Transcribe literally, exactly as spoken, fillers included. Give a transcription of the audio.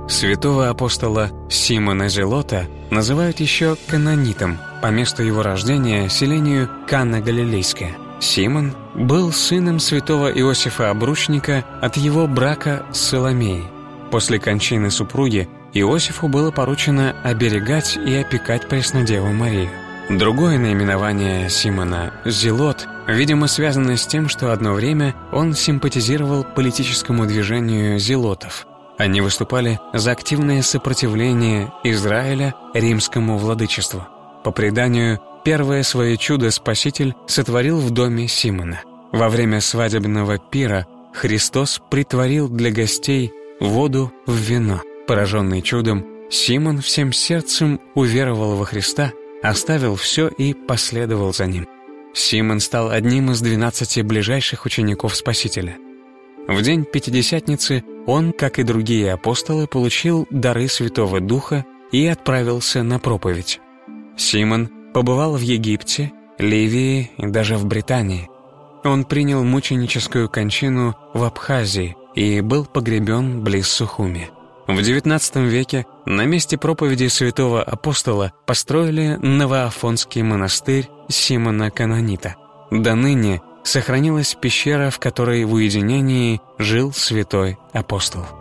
Святого апостола Симона Зелота называют еще канонитом по месту его рождения, селению Канна Галилейская. Симон был сыном святого Иосифа Обручника от его брака с Соломеей. После кончины супруги Иосифу было поручено оберегать и опекать Преснодеву Марию. Другое наименование Симона – Зелот, видимо, связано с тем, что одно время он симпатизировал политическому движению зелотов. Они выступали за активное сопротивление Израиля римскому владычеству. По преданию, первое свое чудо Спаситель сотворил в доме Симона. Во время свадебного пира Христос притворил для гостей воду в вино. Пораженный чудом, Симон всем сердцем уверовал во Христа, оставил все и последовал за ним. Симон стал одним из двенадцати ближайших учеников Спасителя. В день Пятидесятницы он, как и другие апостолы, получил дары Святого Духа и отправился на проповедь. Симон побывал в Египте, Ливии и даже в Британии. Он принял мученическую кончину в Абхазии и был погребен близ Сухуми. В девятнадцатом веке на месте проповеди святого апостола построили Новоафонский монастырь Симона Канонита. До ныне сохранилась пещера, в которой в уединении жил святой апостол.